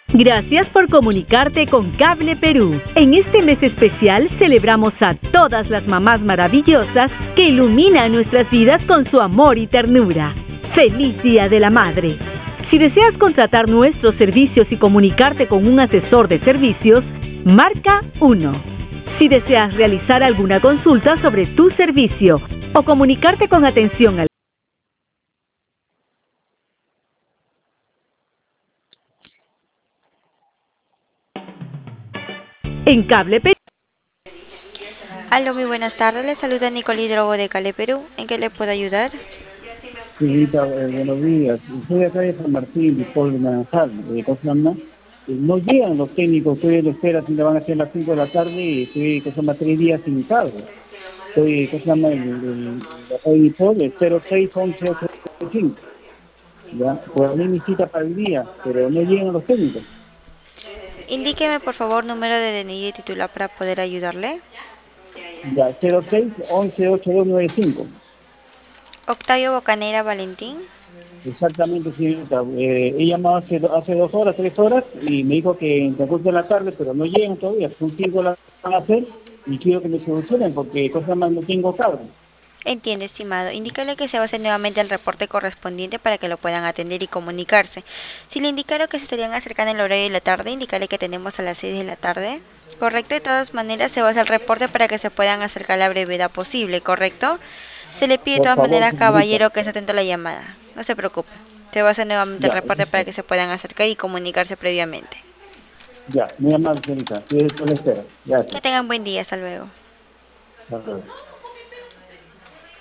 Gracias por comunicarte con Cable Perú. En este mes especial celebramos a todas las mamás maravillosas que iluminan nuestras vidas con su amor y ternura. ¡Feliz Día de la Madre! Si deseas contratar nuestros servicios y comunicarte con un asesor de servicios, marca 1. Si deseas realizar alguna consulta sobre tu servicio o comunicarte con atención al en Cable Perú. Aló, muy buenas tardes. Le saluda Nicole Hidrogo de Cale Perú. ¿En qué le puedo ayudar? Señorita, buenos días. Soy acá de San Martín, de Paul de Naranjal, de Coslamna. No llegan los técnicos, estoy en espera, si le van a hacer a las 5 de la tarde, y estoy, 3 días sin cargo. Estoy, el Paul, el 06 11 8 5. Ya, pues a mí me cita para el día, pero no llegan los técnicos. Indíqueme, por favor, número de DNI y titular para poder ayudarle. Ya, 06 11 8295. Octavio Bocanera Valentín. Exactamente, señorita. He llamado hace 2 horas, 3 horas, y me dijo que en transcurso de la tarde, pero no llegan todavía. Son 5 las van a hacer y quiero que me solucionen porque cosa más no tengo cabros. Entiende, estimado. Indícale que se va a hacer nuevamente el reporte correspondiente para que lo puedan atender y comunicarse. Si le indicaron que se estarían acercando en el horario de la tarde, indícale que tenemos a las 6 de la tarde. Correcto, de todas maneras se va a hacer el reporte para que se puedan acercar a la brevedad posible, ¿correcto? Se le pide de Por todas favor, maneras, señorita. caballero, que se atente a la llamada. No se preocupe. Se va a hacer nuevamente el Ya, reporte para que se puedan acercar y comunicarse previamente. ya, muy amable, señorita. Estoy a la espera. Que Gracias. tengan buen día. Hasta luego. Hasta luego.